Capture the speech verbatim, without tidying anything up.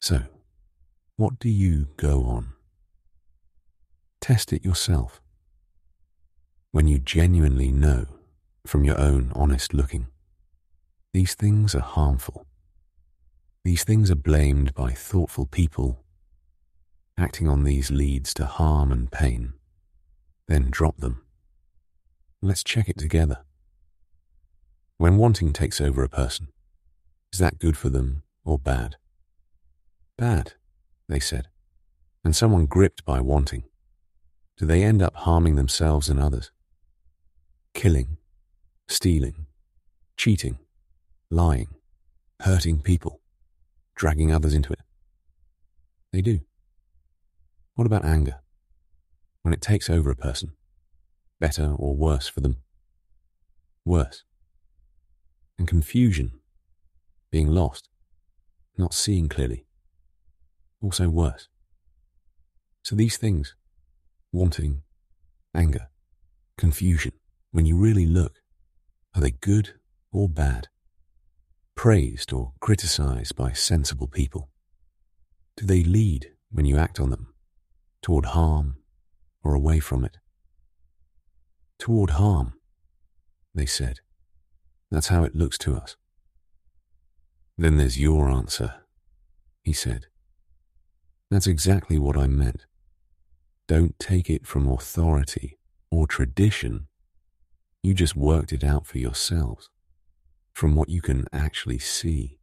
So, what do you go on? Test it yourself. When you genuinely know, from your own honest looking, these things are harmful. These things are blamed by thoughtful people. Acting on these leads to harm and pain. Then drop them. Let's check it together. When wanting takes over a person, is that good for them or bad? Bad, they said. And someone gripped by wanting, do they end up harming themselves and others? Killing, stealing, cheating, lying, hurting people, dragging others into it? They do. What about anger? When it takes over a person, better or worse for them? Worse. And confusion, being lost, not seeing clearly, also worse. So these things, wanting, anger, confusion, when you really look, are they good or bad? Praised or criticized by sensible people? Do they lead, when you act on them, toward harm or away from it? Toward harm, they said. That's how it looks to us. Then there's your answer, he said. That's exactly what I meant. Don't take it from authority or tradition. You just worked it out for yourselves, from what you can actually see.